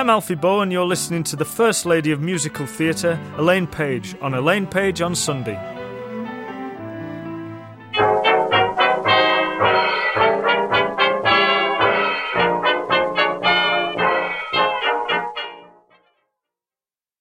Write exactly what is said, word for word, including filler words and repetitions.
I'm Alfie Bow, and you're listening to the First Lady of Musical Theatre, Elaine Page, on Elaine Page on Sunday.